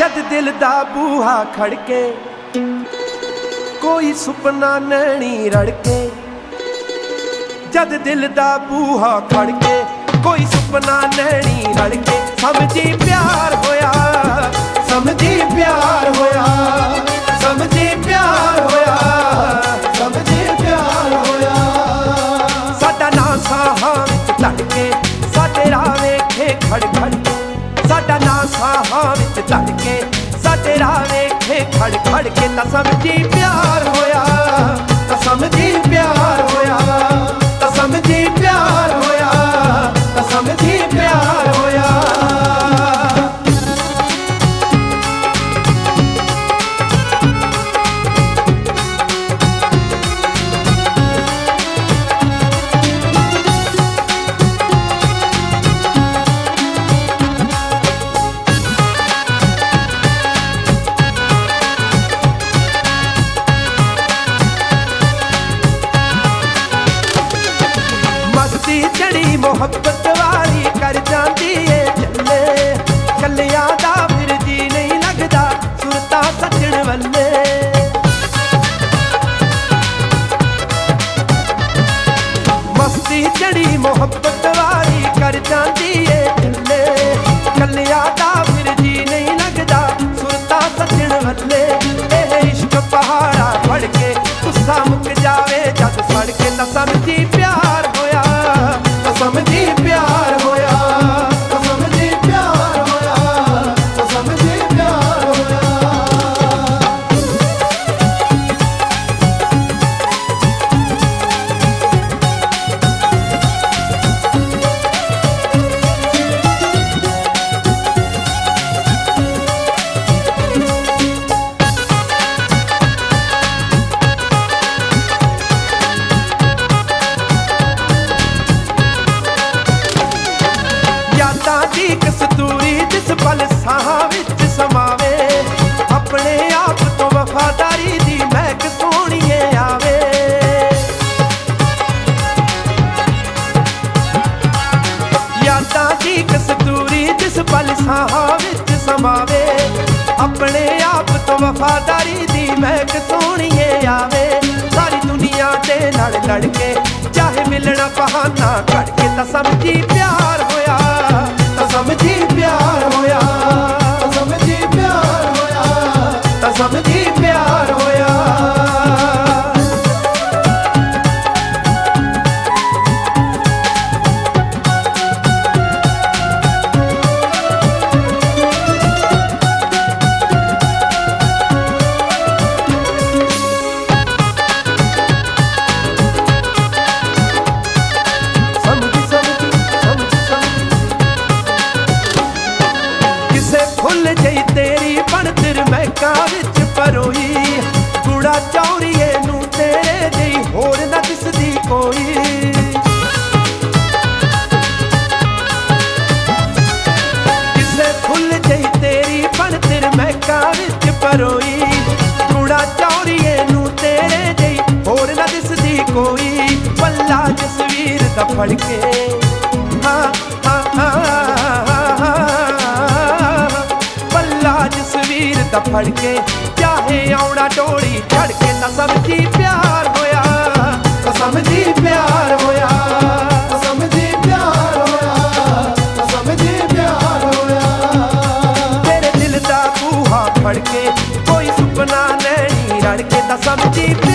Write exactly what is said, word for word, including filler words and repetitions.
जद दिल दा बूहा खड़के कोई सुपना नैनी रड़के। जद दिल दा बूहा खड़के कोई सुपना नैनी रड़के। समझी प्यार होया, समझी प्यार होया, समझी प्यार होया, समझी प्यार होया। साडा नां साहां विच धड़के साडे राह वेखे खड़ खड़। साडा नां साहां विच धड़के साडे राह वेखे खड़ खड़ के। तां समझी प्यार होया, तां समझी प्यार होया, तां समझी प्यार होया, तां समझी प्यार होया। चढ़ी मोहब्बत वाली कर जाती है चले। कलियां दा फिर जी नहीं लगदा सुरता सजण वल्ले। मस्ती चढ़ी मोहब्बत वाली कर जाती है चले। कलियां दा फिर जी नहीं लगदा सुरता सजण वल्ले। एह इश्क पहाड़ा फड़ के गुस्सा मुक जावे जद फड़ के। तां समझी प्यार होया, समझी प्यार होया, समझी प्यार होया, समझी प्यार होया। दी कस्तूरी जिस पल साहां विच समावे। अपने आप तो वफादारी दी महक सोहणीए आवे। यादां दी कस्तूरी जिस पल साहां विच समावे। अपने आप तो वफादारी दी महक सोहणीए आवे। सारी दुनिया दे नाल लड़ के चाहे मिलना बहाना कट के। तां समझी प्यार होया, समझी प्यार होया, समझी प्यार होया, समझी प्यार होया। जई तेरी बनतिर महका विच परोई। गुड़ा चौरीए नू तेरे जई होर न दिसदी कोई। किसे फुल जई तेरी बनतिर महका विच परोई। गुड़ा चौरीए नू तेरे जई होर न दिसदी कोई। पल्ला जसवीर दा फड़ के हाँ हाँ हाँ जसवीर दा फड़ के चाहे औना डोली चढ़ के। तां समझी प्यार होया, समझी प्यार होया, समझी प्यार होया, समझी प्यार होया। तेरे दिल दा बूहा फड़ के कोई सुपना नैनी रड़ के। तां समझी